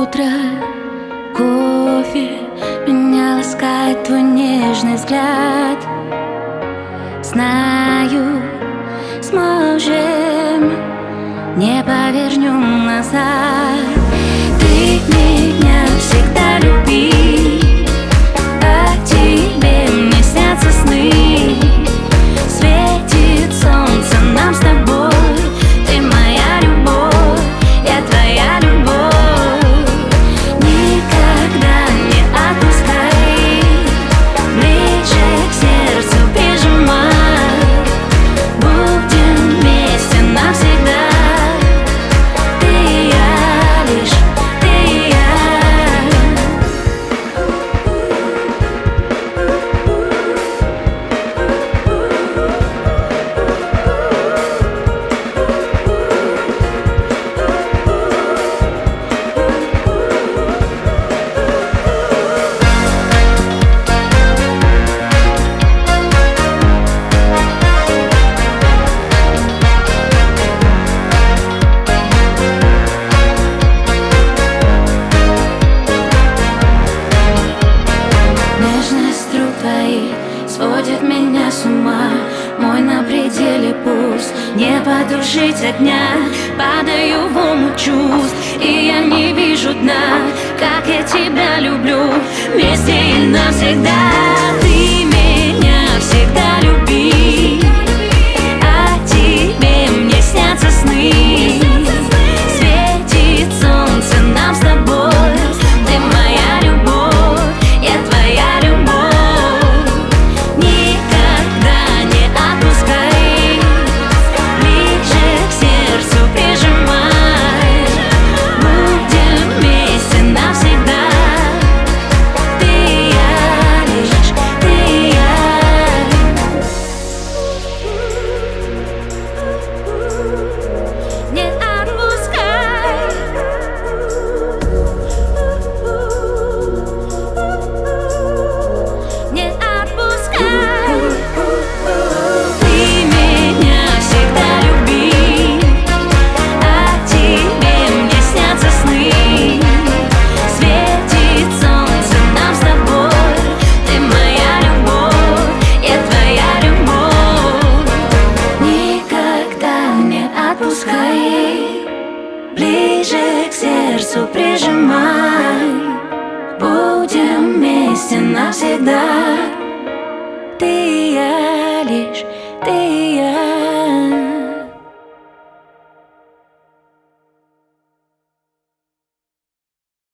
утро, кофе, меня ласкает твой нежный взгляд. Знаю, сможем, не повернем назад. Ты меня всегда люби, о тебе мне снятся сны. Светит солнце нам с тобой, ты моя любовь, я твоя любовь. Никогда не отпускай, ближе к сердцу прижимай. Будем вместе навсегда, ты и я, лишь ты и я. Нежность рук твоих сводит меня с ума. Мой на пределе пульс, не потушить огня. Падаю в омут чувств, и я не вижу дна. Как я тебя люблю, вместе и навсегда. Ты меня всегда люби, о тебе мне снятся сны. Светит солнце нам с тобой, ты моя любовь, я твоя любовь. Никогда не отпускай, ближе к сердцу прижимай. Будем вместе навсегда, ты и я, лишь ты и я. Не отпускай, не отпускай. Ты меня всегда люби, о тебе мне снятся сны. Светит солнце нам с тобой, ты моя любовь, я твоя любовь. Никогда не отпускай, ближе к сердцу прижимай. Будем вместе навсегда.